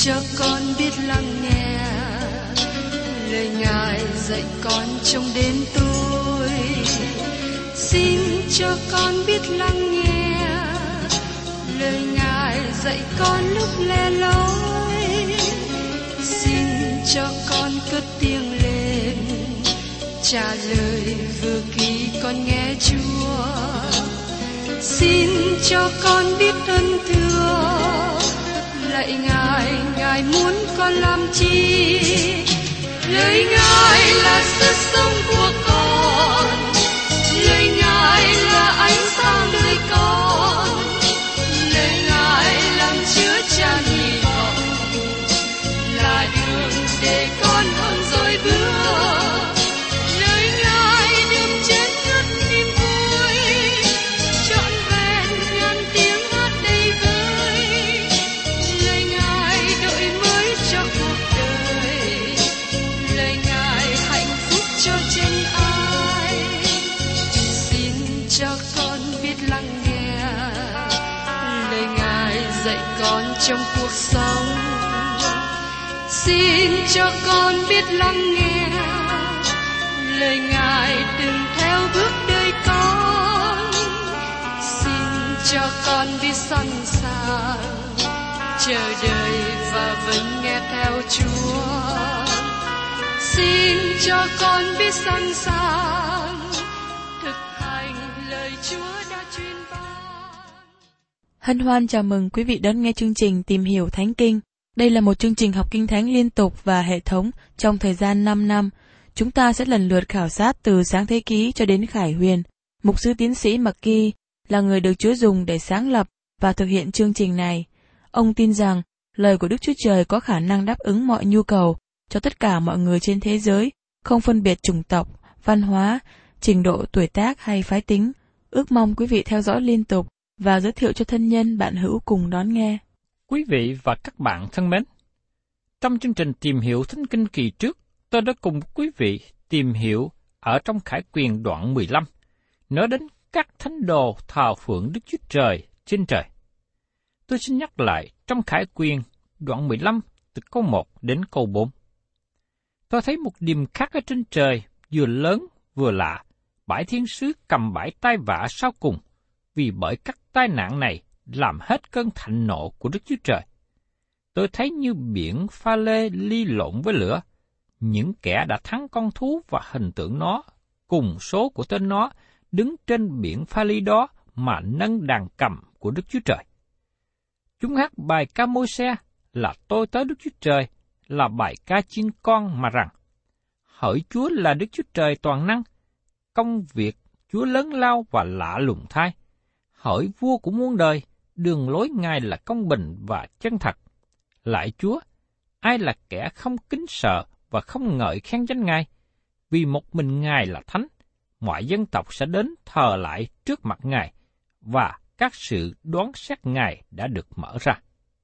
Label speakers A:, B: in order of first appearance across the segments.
A: cho con biết lắng nghe lời Ngài dạy con trong đêm tối. Xin cho con biết lắng nghe lời Ngài dạy con lúc lẻ loi. Xin cho con cất tiếng lên trả lời vừa khi con nghe Chúa. Xin cho con biết ơn thưa lạy Ngài, Ngài muốn con làm chi? Lời Ngài là sức sống của con, lời Ngài là ánh sáng đời con, lời Ngài làm chứa chan hy vọng, là đường để con hơn rồi bước. Lời Ngài đêm chết ngất niềm vui, trọn vẹn ngàn tiếng hát đầy vơi. Lời Ngài đổi mới cho cuộc đời, lời Ngài hạnh phúc cho chân ai. Xin cho con biết lắng nghe lời Ngài dạy con trong cuộc sống. Xin cho con biết lắng nghe lời Ngài từng theo bước đời con. Xin cho con biết sẵn sàng chờ đợi và vẫn nghe theo Chúa. Xin cho con biết sẵn sàng thực hành lời Chúa đã truyền ban.
B: Hân hoan chào mừng quý vị đón nghe chương trình Tìm hiểu Thánh Kinh. Đây là một chương trình học Kinh Thánh liên tục và hệ thống trong thời gian 5 năm. Chúng ta sẽ lần lượt khảo sát từ Sáng Thế Ký cho đến Khải Huyền. Mục sư tiến sĩ McGee là người được Chúa dùng để sáng lập và thực hiện chương trình này. Ông tin rằng lời của Đức Chúa Trời có khả năng đáp ứng mọi nhu cầu cho tất cả mọi người trên thế giới, không phân biệt chủng tộc, văn hóa, trình độ tuổi tác hay phái tính. Ước mong quý vị theo dõi liên tục và giới thiệu cho thân nhân bạn hữu cùng đón nghe.
C: Quý vị và các bạn thân mến, trong chương trình Tìm hiểu Thánh Kinh kỳ trước, tôi đã cùng quý vị tìm hiểu ở trong Khải Quyền đoạn 15, nói đến các thánh đồ thờ phượng Đức Chúa Trời trên trời. Tôi xin nhắc lại trong Khải Quyền đoạn 15 từ câu 1 đến câu 4. Tôi thấy một điềm khác ở trên trời, vừa lớn vừa lạ, 7 thiên sứ cầm 7 tai vạ sau cùng, vì bởi các tai nạn này làm hết cơn thạnh nộ của Đức Chúa Trời. Tôi thấy như biển pha lê ly lộn với lửa, những kẻ đã thắng con thú và hình tượng nó, cùng số của tên nó, đứng trên biển pha ly đó mà nâng đàn cầm của Đức Chúa Trời. Chúng hát bài ca Môi-se là tôi tới Đức Chúa Trời, là bài ca chiên con mà rằng: hỡi Chúa là Đức Chúa Trời toàn năng, công việc Chúa lớn lao và lạ lùng thay. Hỡi vua của muôn đời, đường lối Ngài là công bình và chân thật. Lại Chúa, ai là kẻ không kính sợ và không ngợi khen danh Ngài? Vì một mình Ngài là thánh, mọi dân tộc sẽ đến thờ lại trước mặt Ngài, và các sự đoán xét Ngài đã được mở ra.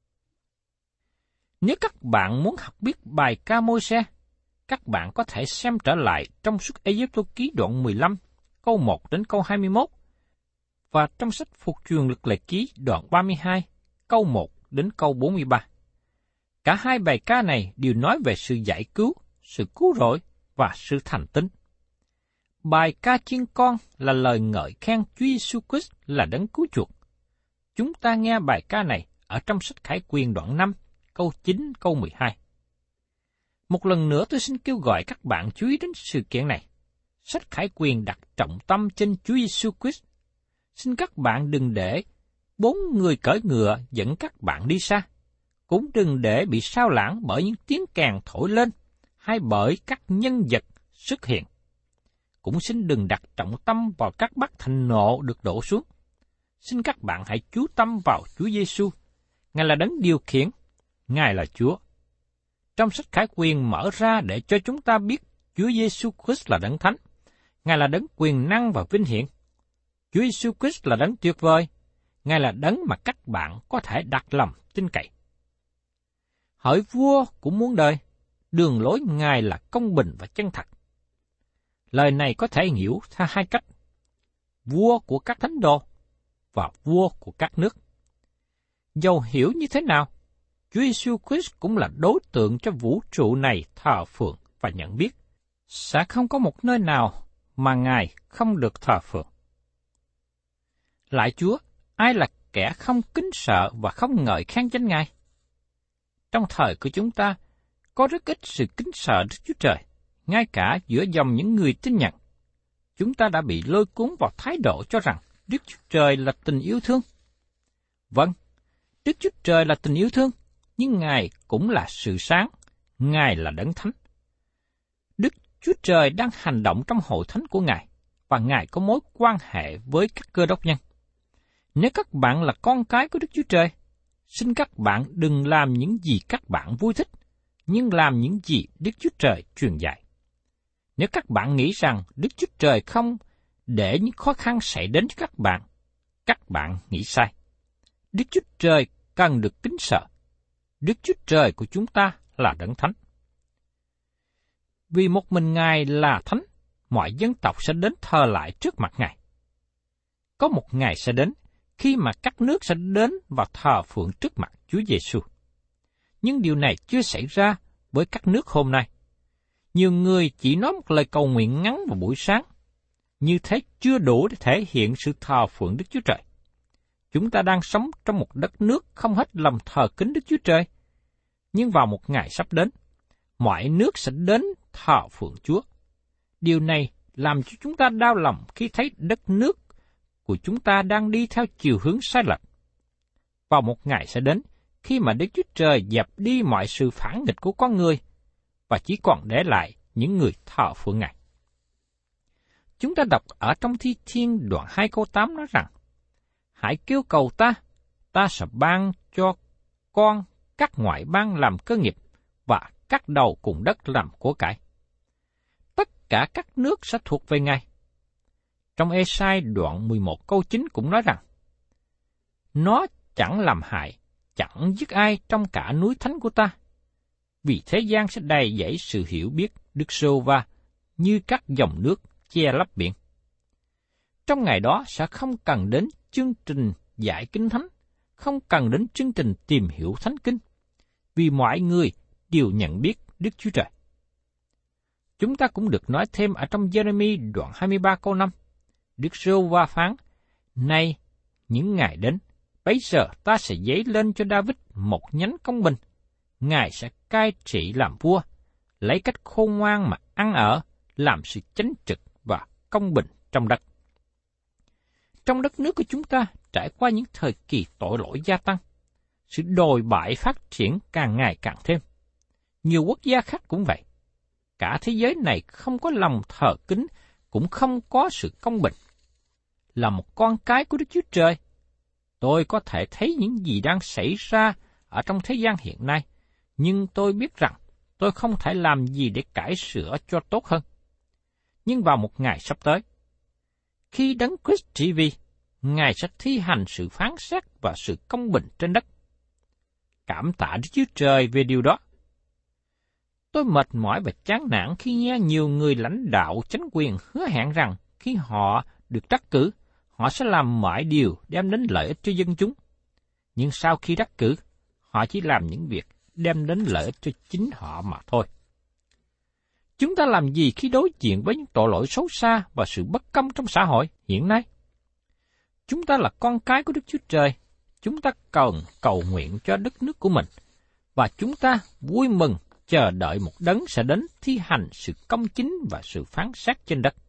C: Nếu các bạn muốn học biết bài ca Môi-se, các bạn có thể xem trở lại trong Xuất Ê-giốp-tô ký đoạn 15, câu 1 đến câu 21, và trong sách Phục truyền Luật Lệ Ký đoạn 32, câu 1 đến câu 43. Cả hai bài ca này đều nói về sự giải cứu, sự cứu rỗi và sự thành tín. Bài ca chiên con là lời ngợi khen Chúa Giêsu Christ là đấng cứu chuộc. Chúng ta nghe bài ca này ở trong sách Khải Quyền đoạn 5, câu 9, câu 12. Một lần nữa tôi xin kêu gọi các bạn chú ý đến sự kiện này. Sách Khải Quyền đặt trọng tâm trên Chúa Giêsu Christ. Xin các bạn đừng để 4 người cưỡi ngựa dẫn các bạn đi xa, cũng đừng để bị sao lãng bởi những tiếng kèn thổi lên hay bởi các nhân vật xuất hiện. Cũng xin đừng đặt trọng tâm vào các bát thạnh nộ được đổ xuống. Xin các bạn hãy chú tâm vào Chúa Giêsu. Ngài là đấng điều khiển, Ngài là Chúa. Trong sách Khải Quyền mở ra để cho chúng ta biết Chúa Giêsu Christ là đấng thánh. Ngài là đấng quyền năng và vinh hiển. Chúa Giêsu Christ là đấng tuyệt vời. Ngài là đấng mà các bạn có thể đặt lòng tin cậy. Hỡi vua của muôn đời, đường lối Ngài là công bình và chân thật. Lời này có thể hiểu theo hai cách: vua của các thánh đồ và vua của các nước. Dầu hiểu như thế nào, Chúa Giêsu Christ cũng là đối tượng cho vũ trụ này thờ phượng và nhận biết. Sẽ không có một nơi nào mà Ngài không được thờ phượng. Lại Chúa, ai là kẻ không kính sợ và không ngợi khen danh Ngài? Trong thời của chúng ta, có rất ít sự kính sợ Đức Chúa Trời, ngay cả giữa dòng những người tin nhận. Chúng ta đã bị lôi cuốn vào thái độ cho rằng Đức Chúa Trời là tình yêu thương. Vâng, Đức Chúa Trời là tình yêu thương, nhưng Ngài cũng là sự sáng, Ngài là Đấng Thánh. Đức Chúa Trời đang hành động trong hội thánh của Ngài, và Ngài có mối quan hệ với các Cơ Đốc nhân. Nếu các bạn là con cái của Đức Chúa Trời, xin các bạn đừng làm những gì các bạn vui thích, nhưng làm những gì Đức Chúa Trời truyền dạy. Nếu các bạn nghĩ rằng Đức Chúa Trời không để những khó khăn xảy đến cho các bạn nghĩ sai. Đức Chúa Trời cần được kính sợ. Đức Chúa Trời của chúng ta là Đấng Thánh. Vì một mình Ngài là Thánh, mọi dân tộc sẽ đến thờ lại trước mặt Ngài. Có một ngày sẽ đến, khi mà các nước sẽ đến và thờ phượng trước mặt Chúa Giêsu. Nhưng điều này chưa xảy ra với các nước hôm nay. Nhiều người chỉ nói một lời cầu nguyện ngắn vào buổi sáng, như thế chưa đủ để thể hiện sự thờ phượng Đức Chúa Trời. Chúng ta đang sống trong một đất nước không hết lòng thờ kính Đức Chúa Trời. Nhưng vào một ngày sắp đến, mọi nước sẽ đến thờ phượng Chúa. Điều này làm cho chúng ta đau lòng khi thấy đất nước của chúng ta đang đi theo chiều hướng sai lệch. Vào một ngày sẽ đến, khi mà Đức Chúa Trời dẹp đi mọi sự phản nghịch của con người, và chỉ còn để lại những người thờ phượng Ngài. Chúng ta đọc ở trong Thi Thiên đoạn 2 câu 8 nói rằng, hãy kêu cầu ta, ta sẽ ban cho con các ngoại bang làm cơ nghiệp, và các đầu cùng đất làm của cải. Tất cả các nước sẽ thuộc về Ngài. Trong Ê-sai đoạn 11 câu 9 cũng nói rằng, nó chẳng làm hại, chẳng giết ai trong cả núi thánh của ta, vì thế gian sẽ đầy dẫy sự hiểu biết Đức Giê-hô-va như các dòng nước che lấp biển. Trong ngày đó sẽ không cần đến chương trình giải kinh thánh, không cần đến chương trình tìm hiểu thánh kinh, vì mọi người đều nhận biết Đức Chúa Trời. Chúng ta cũng được nói thêm ở trong Giê-rê-mi đoạn 23 câu 5, Đức Giê-hô-va phán, nay những ngày đến, bấy giờ ta sẽ dấy lên cho Đa-vít một nhánh công bình, Ngài sẽ cai trị làm vua, lấy cách khôn ngoan mà ăn ở, làm sự chánh trực và công bình trong đất. Trong đất nước của chúng ta trải qua những thời kỳ tội lỗi gia tăng, sự đồi bại phát triển càng ngày càng thêm. Nhiều quốc gia khác cũng vậy. Cả thế giới này không có lòng thờ kính, cũng không có sự công bình. Là một con cái của Đức Chúa Trời, tôi có thể thấy những gì đang xảy ra ở trong thế gian hiện nay, nhưng tôi biết rằng tôi không thể làm gì để cải sửa cho tốt hơn. Nhưng vào một ngày sắp tới, khi Đấng Christ trị vì, Ngài sẽ thi hành sự phán xét và sự công bình trên đất. Cảm tạ Đức Chúa Trời về điều đó. Tôi mệt mỏi và chán nản khi nghe nhiều người lãnh đạo chính quyền hứa hẹn rằng khi họ được đắc cử, họ sẽ làm mọi điều đem đến lợi ích cho dân chúng. Nhưng sau khi đắc cử, họ chỉ làm những việc đem đến lợi ích cho chính họ mà thôi. Chúng ta làm gì khi đối diện với những tội lỗi xấu xa và sự bất công trong xã hội hiện nay? Chúng ta là con cái của Đức Chúa Trời. Chúng ta cần cầu nguyện cho đất nước của mình, và chúng ta vui mừng chờ đợi một đấng sẽ đến thi hành sự công chính và sự phán xét trên đất.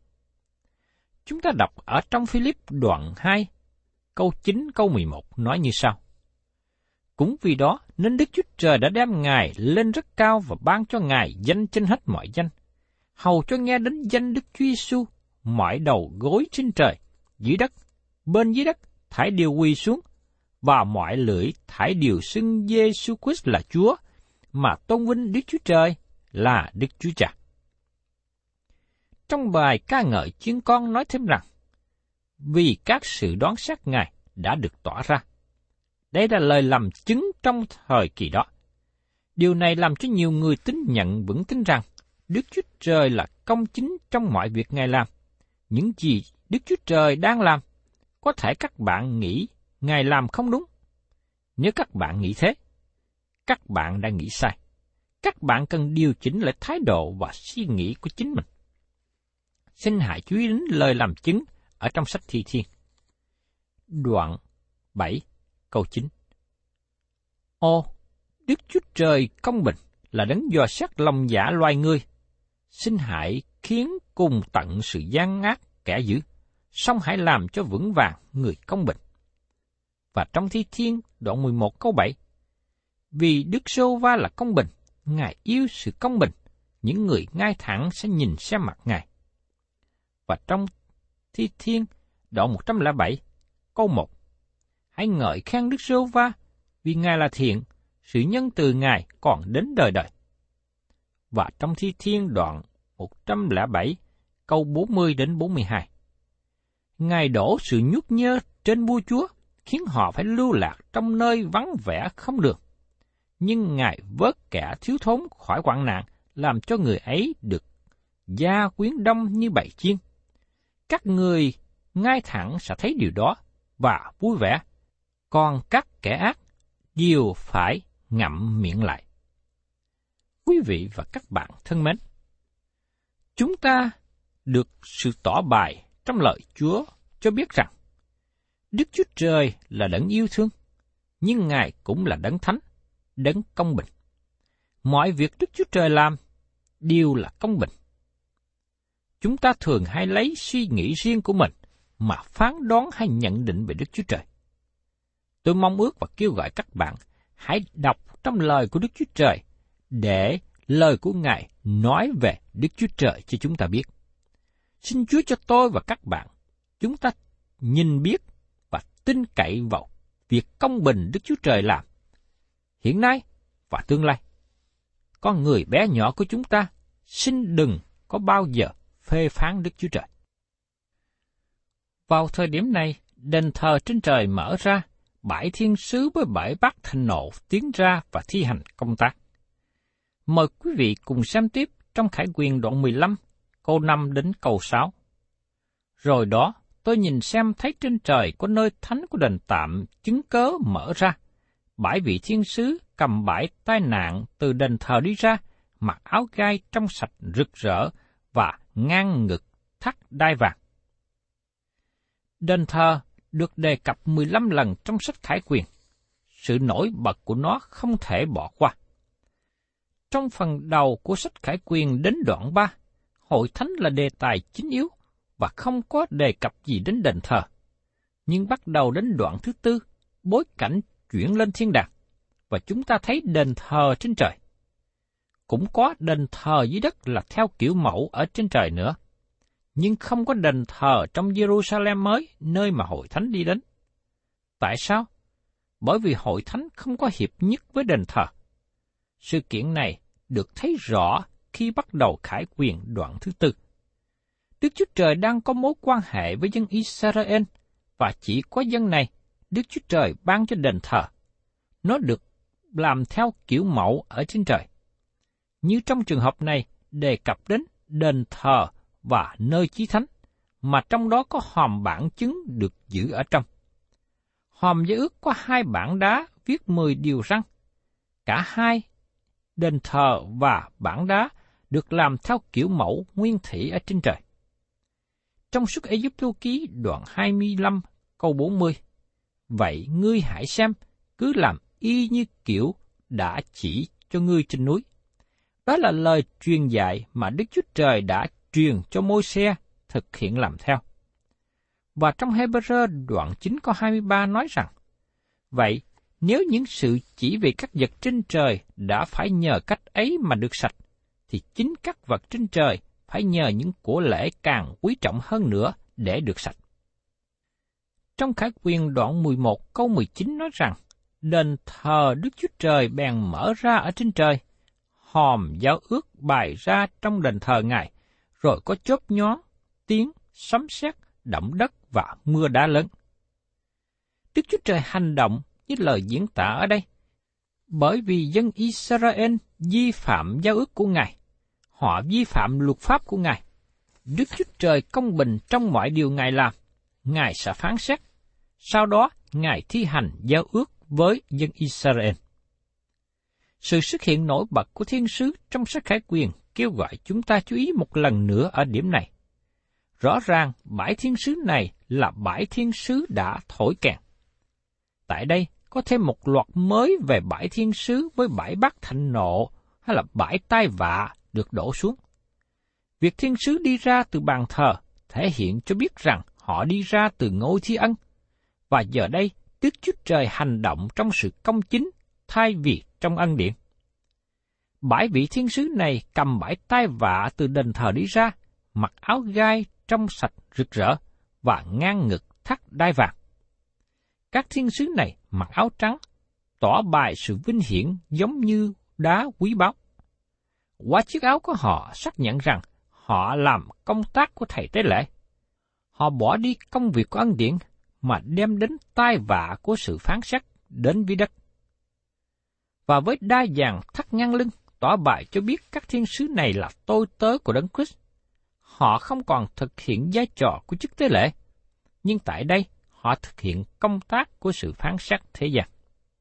C: Chúng ta đọc ở trong Philip đoạn 2, câu 9, câu 11 nói như sau. Cũng vì đó nên Đức Chúa Trời đã đem Ngài lên rất cao và ban cho Ngài danh trên hết mọi danh, hầu cho nghe đến danh Đức Chúa Giêsu, mọi đầu gối trên trời, dưới đất, bên dưới đất thải đều quỳ xuống, và mọi lưỡi thải đều xưng Giêsu Christ là Chúa, mà tôn vinh Đức Chúa Trời là Đức Chúa Cha. Trong bài ca ngợi chiên con nói thêm rằng, vì các sự đoán xét Ngài đã được tỏ ra. Đây là lời làm chứng trong thời kỳ đó. Điều này làm cho nhiều người tín nhận vững tin rằng Đức Chúa Trời là công chính trong mọi việc Ngài làm. Những gì Đức Chúa Trời đang làm, có thể các bạn nghĩ Ngài làm không đúng. Nếu các bạn nghĩ thế, các bạn đã nghĩ sai. Các bạn cần điều chỉnh lại thái độ và suy nghĩ của chính mình. Xin hãy chú ý đến lời làm chứng ở trong sách Thi Thiên. Đoạn 7, câu 9. Ô, Đức Chúa Trời công bình là đấng dò xét lòng dạ loài người. Xin hãy khiến cùng tận sự gian ác kẻ dữ, song hãy làm cho vững vàng người công bình. Và trong Thi Thiên đoạn 11 câu 7, vì Đức Giê-hô-va là công bình, Ngài yêu sự công bình, những người ngay thẳng sẽ nhìn xem mặt Ngài. Và trong Thi Thiên đoạn 107 câu 1, hãy ngợi khen Đức Giê-hô-va, vì Ngài là thiện, sự nhân từ Ngài còn đến đời đời. Và trong Thi Thiên đoạn 107 câu 40 đến 42, Ngài đổ sự nhút nhơ trên vua chúa, khiến họ phải lưu lạc trong nơi vắng vẻ không đường. Nhưng Ngài vớt kẻ thiếu thốn khỏi hoạn nạn, làm cho người ấy được gia quyến đông như bầy chiên. Các người ngay thẳng sẽ thấy điều đó và vui vẻ, còn các kẻ ác đều phải ngậm miệng lại. Quý vị và các bạn thân mến, chúng ta được sự tỏ bày trong lời Chúa cho biết rằng Đức Chúa Trời là đấng yêu thương, nhưng Ngài cũng là đấng thánh, đấng công bình. Mọi việc Đức Chúa Trời làm đều là công bình. Chúng ta thường hay lấy suy nghĩ riêng của mình mà phán đoán hay nhận định về Đức Chúa Trời. Tôi mong ước và kêu gọi các bạn hãy đọc trong lời của Đức Chúa Trời để lời của Ngài nói về Đức Chúa Trời cho chúng ta biết. Xin Chúa cho tôi và các bạn, chúng ta nhìn biết và tin cậy vào việc công bình Đức Chúa Trời làm, hiện nay và tương lai. Con người bé nhỏ của chúng ta, xin đừng có bao giờ phê phán Đức Chúa Trời. Vào thời điểm này, đền thờ trên trời mở ra, 7 thiên sứ với 7 bát thịnh nộ tiến ra và thi hành công tác. Mời quý vị cùng xem tiếp trong Khải Huyền đoạn 15, câu 5 đến câu 6. Rồi đó, tôi nhìn xem thấy trên trời có nơi thánh của đền tạm chứng cớ mở ra. 7 vị thiên sứ cầm 7 tai nạn từ đền thờ đi ra, mặc áo gai trong sạch rực rỡ và ngang ngực thắt đai vàng. Đền thờ được đề cập 15 lần trong sách Khải Huyền. Sự nổi bật của nó không thể bỏ qua. Trong phần đầu của sách Khải Huyền đến đoạn 3, hội thánh là đề tài chính yếu và không có đề cập gì đến đền thờ. Nhưng bắt đầu đến đoạn thứ 4, bối cảnh chuyển lên thiên đàng, và chúng ta thấy đền thờ trên trời. Cũng có đền thờ dưới đất là theo kiểu mẫu ở trên trời nữa, nhưng không có đền thờ trong Jerusalem mới, nơi mà hội thánh đi đến. Tại sao? Bởi vì hội thánh không có hiệp nhất với đền thờ. Sự kiện này được thấy rõ khi bắt đầu Khải Huyền đoạn thứ 4. Đức Chúa Trời đang có mối quan hệ với dân Israel, và chỉ có dân này, Đức Chúa Trời ban cho đền thờ. Nó được làm theo kiểu mẫu ở trên trời. Như trong trường hợp này, đề cập đến đền thờ và nơi chí thánh, mà trong đó có hòm bản chứng được giữ ở trong. Hòm Giao Ước có 2 bảng đá viết 10 điều răn. Cả hai đền thờ và bảng đá được làm theo kiểu mẫu nguyên thủy ở trên trời. Trong Xuất Ê-díp-tô ký đoạn 25 câu 40, vậy ngươi hãy xem, cứ làm y như kiểu đã chỉ cho ngươi trên núi. Đó là lời truyền dạy mà Đức Chúa Trời đã truyền cho Môi-se thực hiện làm theo. Và trong Hê-bơ-rơ đoạn 9 câu 23 nói rằng, vậy nếu những sự chỉ về các vật trên trời đã phải nhờ cách ấy mà được sạch, thì chính các vật trên trời phải nhờ những của lễ càng quý trọng hơn nữa để được sạch. Trong Khải Huyền đoạn 11 câu 19 nói rằng, đền thờ Đức Chúa Trời bèn mở ra ở trên trời, hòm giao ước bày ra trong đền thờ Ngài, rồi có chớp nhón, tiếng, sấm sét, động đất và mưa đá lớn. Đức Chúa Trời hành động như lời diễn tả ở đây, bởi vì dân Israel vi phạm giao ước của Ngài, họ vi phạm luật pháp của Ngài. Đức Chúa Trời công bình trong mọi điều Ngài làm, Ngài sẽ phán xét. Sau đó, Ngài thi hành giao ước với dân Israel. Sự xuất hiện nổi bật của thiên sứ trong sách Khải Quyền kêu gọi chúng ta chú ý một lần nữa ở điểm này. Rõ ràng bãi thiên sứ này là bãi thiên sứ đã thổi kèn. Tại đây có thêm một loạt mới về bãi thiên sứ với bãi bát thạnh nộ hay là bãi tai vạ được đổ xuống. Việc thiên sứ đi ra từ bàn thờ thể hiện cho biết rằng họ đi ra từ ngôi thi ân, và giờ đây Đức Chúa Trời hành động trong sự công chính thay vì trong ân điển. Bãi vị thiên sứ này cầm bãi tai vạ từ đền thờ đi ra, mặc áo gai trong sạch rực rỡ và ngang ngực thắt đai vàng. Các thiên sứ này mặc áo trắng, tỏ bày sự vinh hiển giống như đá quý báu. Qua chiếc áo của họ xác nhận rằng họ làm công tác của thầy tế lễ. Họ bỏ đi công việc của ân điển mà đem đến tai vạ của sự phán xét đến với đất. Và với đai vàng thắt ngang lưng, tỏ bày cho biết các thiên sứ này là tôi tớ của Đấng Christ. Họ không còn thực hiện vai trò của chức tế lễ, nhưng tại đây họ thực hiện công tác của sự phán xét thế gian.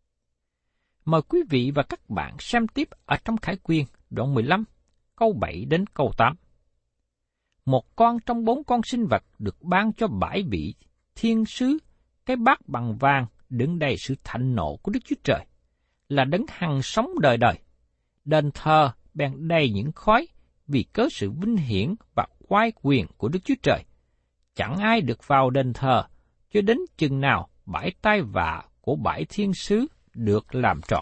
C: Mời quý vị và các bạn xem tiếp ở trong Khải Quyền đoạn 15, câu 7 đến câu 8. Một con trong 4 con sinh vật được ban cho 7 vị thiên sứ, cái bát bằng vàng đựng đầy sự thạnh nộ của Đức Chúa Trời, là đấng hằng sống đời đời. Đền thờ bèn đầy những khói vì cớ sự vinh hiển và oai quyền của Đức Chúa Trời. Chẳng ai được vào đền thờ cho đến chừng nào bãi tai vạ của 7 thiên sứ được làm trọn.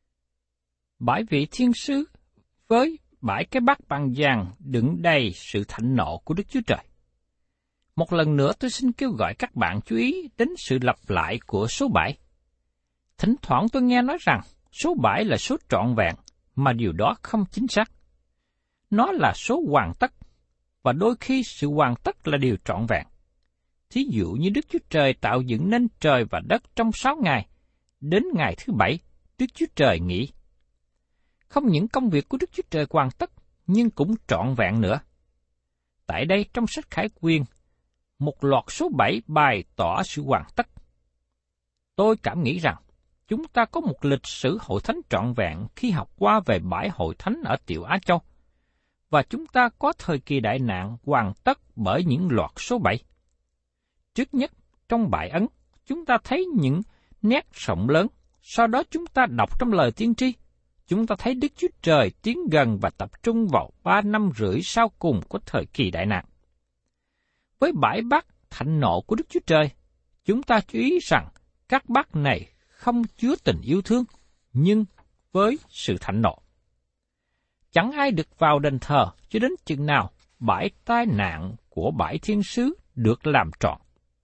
C: 7 vị thiên sứ với 7 cái bát bằng vàng đựng đầy sự thạnh nộ của Đức Chúa Trời. Một lần nữa tôi xin kêu gọi các bạn chú ý đến sự lặp lại của số 7. Thỉnh thoảng tôi nghe nói rằng số 7 là số trọn vẹn, mà điều đó không chính xác. Nó là số hoàn tất, và đôi khi sự hoàn tất là điều trọn vẹn. Thí dụ như Đức Chúa Trời tạo dựng nên trời và đất trong 6 ngày, đến ngày thứ 7, Đức Chúa Trời nghỉ. Không những công việc của Đức Chúa Trời hoàn tất, nhưng cũng trọn vẹn nữa. Tại đây trong sách Khải Quyền, một loạt số 7 bày tỏ sự hoàn tất. Tôi cảm nghĩ rằng, chúng ta có một lịch sử hội thánh trọn vẹn khi học qua về bãi hội thánh ở Tiểu Á Châu, và chúng ta có thời kỳ đại nạn hoàn tất bởi những loạt số 7. Trước nhất, trong bãi ấn, chúng ta thấy những nét rộng lớn, sau đó chúng ta đọc trong lời tiên tri, chúng ta thấy Đức Chúa Trời tiến gần và tập trung vào 3 năm rưỡi sau cùng của thời kỳ đại nạn. Với bãi bát thạnh nộ của Đức Chúa Trời, chúng ta chú ý rằng các bát này không chứa tình yêu thương, nhưng với sự thạnh nộ. Chẳng ai được vào đền thờ cho đến chừng nào bãi tai nạn của 7 thiên sứ được làm trọn.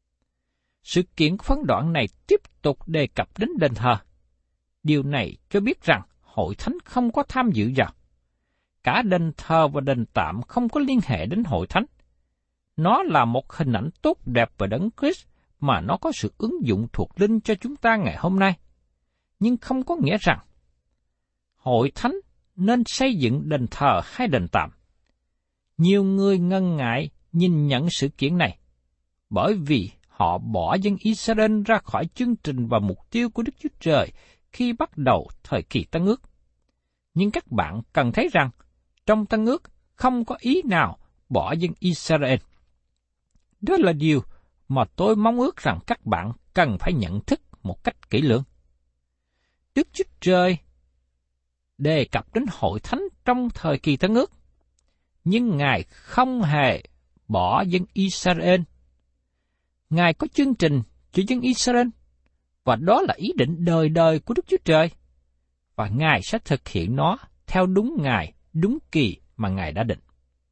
C: Sự kiện phân đoạn này tiếp tục đề cập đến đền thờ. Điều này cho biết rằng hội thánh không có tham dự vào. Cả đền thờ và đền tạm không có liên hệ đến hội thánh. Nó là một hình ảnh tốt đẹp về Đấng Christ mà nó có sự ứng dụng thuộc linh cho chúng ta ngày hôm nay. Nhưng không có nghĩa rằng hội thánh nên xây dựng đền thờ hay đền tạm. Nhiều người ngần ngại nhìn nhận sự kiện này, bởi vì họ bỏ dân Israel ra khỏi chương trình và mục tiêu của Đức Chúa Trời khi bắt đầu thời kỳ Tân Ước. Nhưng các bạn cần thấy rằng, trong Tân Ước không có ý nào bỏ dân Israel. Đó là điều mà tôi mong ước rằng các bạn cần phải nhận thức một cách kỹ lưỡng. Đức Chúa Trời đề cập đến hội thánh trong thời kỳ Tân Ước, nhưng Ngài không hề bỏ dân Israel. Ngài có chương trình cho dân Israel, và đó là ý định đời đời của Đức Chúa Trời, và Ngài sẽ thực hiện nó theo đúng ngày, đúng kỳ mà Ngài đã định.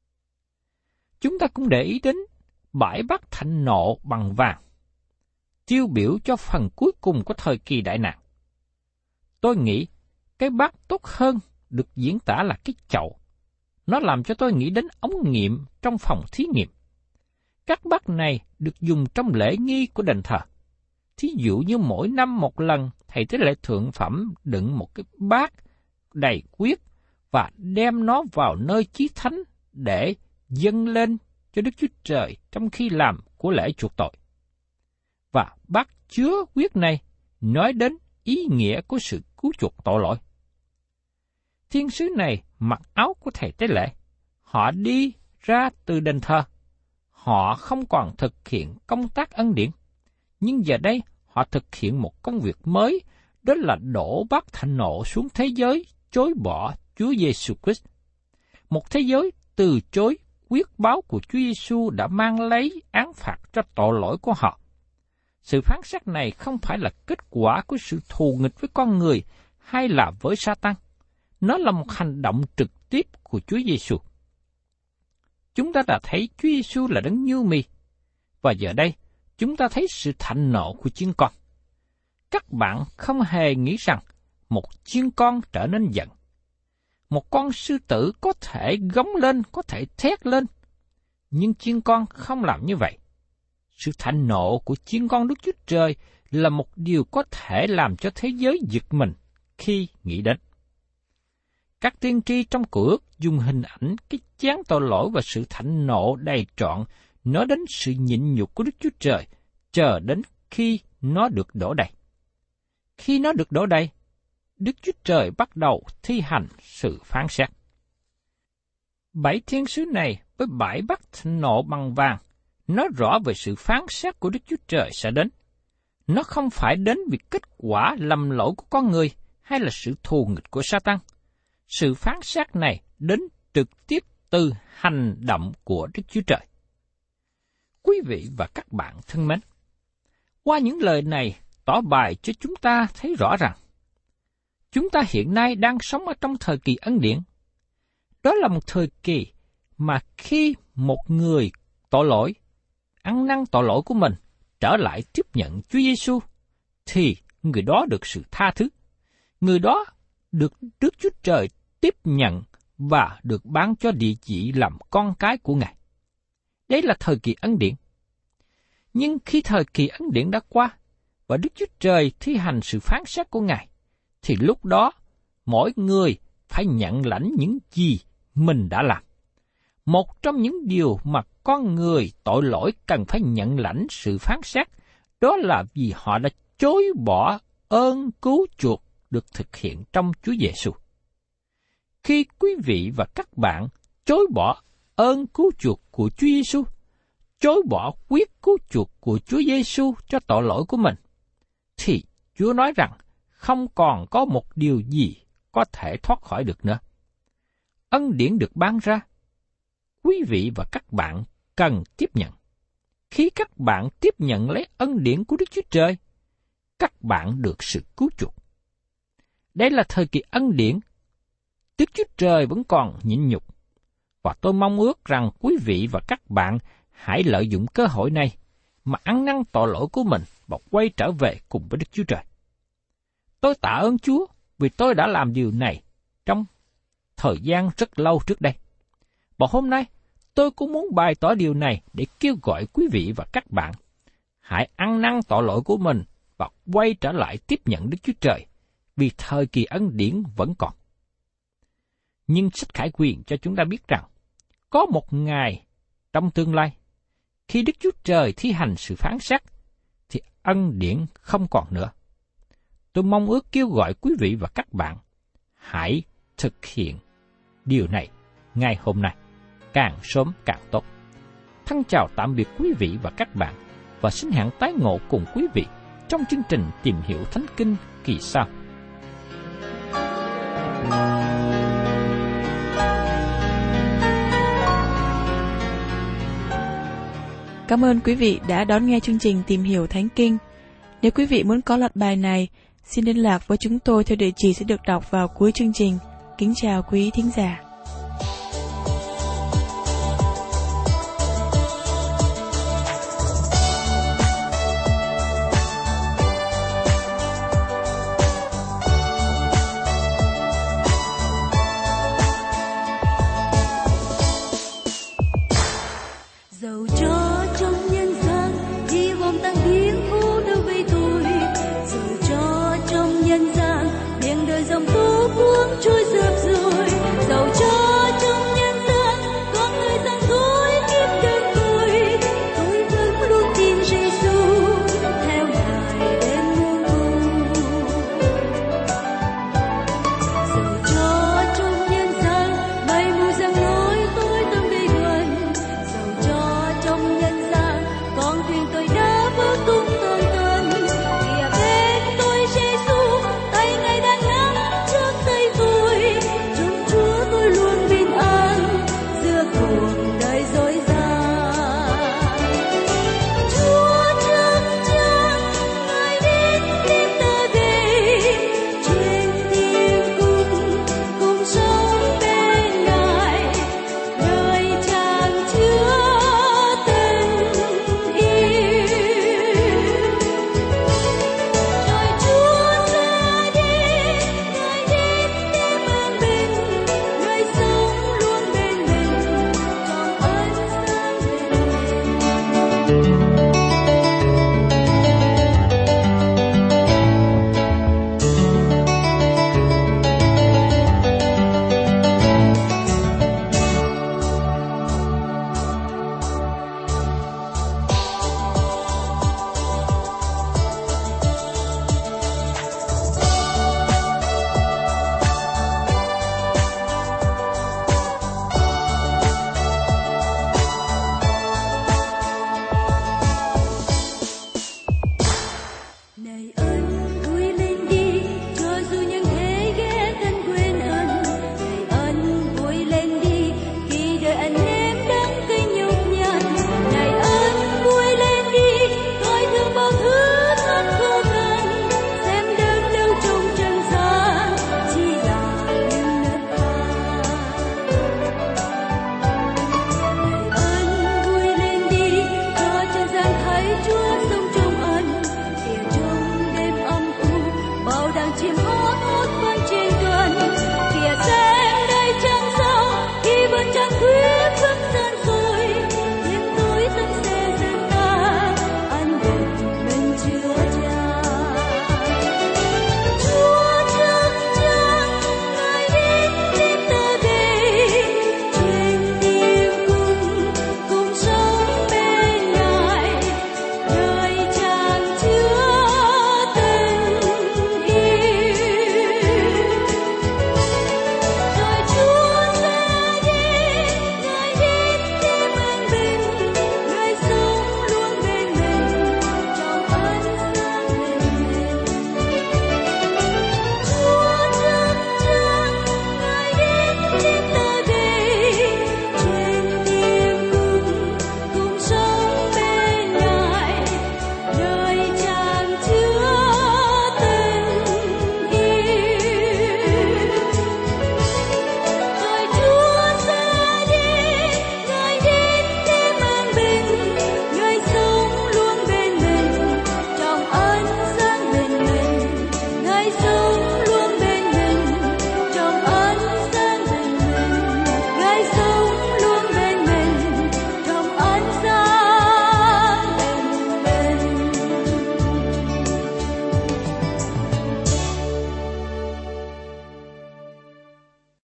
C: Chúng ta cũng để ý đến bãi bát thạnh nộ bằng vàng, tiêu biểu cho phần cuối cùng của thời kỳ đại nạn. Tôi nghĩ cái bát tốt hơn được diễn tả là cái chậu. Nó làm cho tôi nghĩ đến ống nghiệm trong phòng thí nghiệm. Các bát này được dùng trong lễ nghi của đền thờ. Thí dụ như mỗi năm một lần, thầy tế lễ thượng phẩm đựng một cái bát đầy huyết và đem nó vào nơi chí thánh để dâng lên cho Đức Chúa Trời trong khi làm của lễ chuộc tội. Và bát chứa huyết này nói đến ý nghĩa của sự cứu chuộc tội lỗi. thiên sứ này mặc áo của thầy tế lễ. Họ đi ra từ đền thờ. Họ không còn thực hiện công tác ân điển. Nhưng giờ đây, họ thực hiện một công việc mới, đó là đổ bát thạnh nộ xuống thế giới, chối bỏ Chúa Giêsu Christ. Một thế giới từ chối quyết báo của Chúa Giêsu đã mang lấy án phạt cho tội lỗi của họ. Sự phán xét này không phải là kết quả của sự thù nghịch với con người hay là với Sa-tan. Nó là một hành động trực tiếp của Chúa Giêsu. Chúng ta đã thấy Chúa Giêsu là đấng nhu mì, và giờ đây chúng ta thấy sự thạnh nộ của chiên con. Các bạn không hề nghĩ rằng một chiên con trở nên giận. Một con sư tử có thể gống lên, có thể thét lên, nhưng chiên con không làm như vậy. Sự thạnh nộ của chiên con Đức Chúa Trời là một điều có thể làm cho thế giới giật mình khi nghĩ đến. Các tiên tri trong Cựu Ước dùng hình ảnh cái chén tội lỗi và sự thạnh nộ đầy trọn nói đến sự nhịn nhục của Đức Chúa Trời, chờ đến khi nó được đổ đầy. Khi nó được đổ đầy, Đức Chúa Trời bắt đầu thi hành sự phán xét. 7 thiên sứ này với 7 bát thạnh nộ bằng vàng nói rõ về sự phán xét của Đức Chúa Trời sẽ đến. Nó không phải đến vì kết quả lầm lỗi của con người hay là sự thù nghịch của Sa-tan. Sự phán xét này đến trực tiếp từ hành động của Đức Chúa Trời. Quý vị và các bạn thân mến, qua những lời này tỏ bày cho chúng ta thấy rõ rằng chúng ta hiện nay đang sống ở trong thời kỳ ân điển. Đó là một thời kỳ mà khi một người tội lỗi, ăn năn tội lỗi của mình, trở lại tiếp nhận Chúa Giêsu, thì người đó được sự tha thứ. Người đó được Đức Chúa Trời tiếp nhận và được bán cho địa vị làm con cái của Ngài. Đây là thời kỳ ân điển. Nhưng khi thời kỳ ân điển đã qua, và Đức Chúa Trời thi hành sự phán xét của Ngài, thì lúc đó mỗi người phải nhận lãnh những gì mình đã làm. Một trong những điều mà con người tội lỗi cần phải nhận lãnh sự phán xét, đó là vì họ đã chối bỏ ơn cứu chuộc được thực hiện trong Chúa Giêsu. Khi quý vị và các bạn chối bỏ ơn cứu chuộc của Chúa Giêsu, chối bỏ quyết cứu chuộc của Chúa Giêsu cho tội lỗi của mình, thì Chúa nói rằng không còn có một điều gì có thể thoát khỏi được nữa. Ân điển được ban ra, quý vị và các bạn cần tiếp nhận. Khi các bạn tiếp nhận lấy ân điển của Đức Chúa Trời, các bạn được sự cứu chuộc. Đây là thời kỳ ân điển. Đức Chúa Trời vẫn còn nhịn nhục. Và tôi mong ước rằng quý vị và các bạn hãy lợi dụng cơ hội này mà ăn năn tội lỗi của mình và quay trở về cùng với Đức Chúa Trời. Tôi tạ ơn Chúa vì tôi đã làm điều này trong thời gian rất lâu trước đây. Và hôm nay, tôi cũng muốn bày tỏ điều này để kêu gọi quý vị và các bạn hãy ăn năn tội lỗi của mình và quay trở lại tiếp nhận Đức Chúa Trời, vì thời kỳ ân điển vẫn còn. Nhưng sách Khải Huyền cho chúng ta biết rằng, có một ngày trong tương lai, khi Đức Chúa Trời thi hành sự phán xét, thì ân điển không còn nữa. Tôi mong ước kêu gọi quý vị và các bạn hãy thực hiện điều này ngay hôm nay, càng sớm càng tốt. Thân chào tạm biệt quý vị và các bạn, và xin hẹn tái ngộ cùng quý vị trong chương trình Tìm Hiểu Thánh Kinh kỳ sau.
B: Cảm ơn quý vị đã đón nghe chương trình Tìm Hiểu Thánh Kinh. Nếu quý vị muốn có loạt bài này, xin liên lạc với chúng tôi theo địa chỉ sẽ được đọc vào cuối chương trình. Kính chào quý thính giả.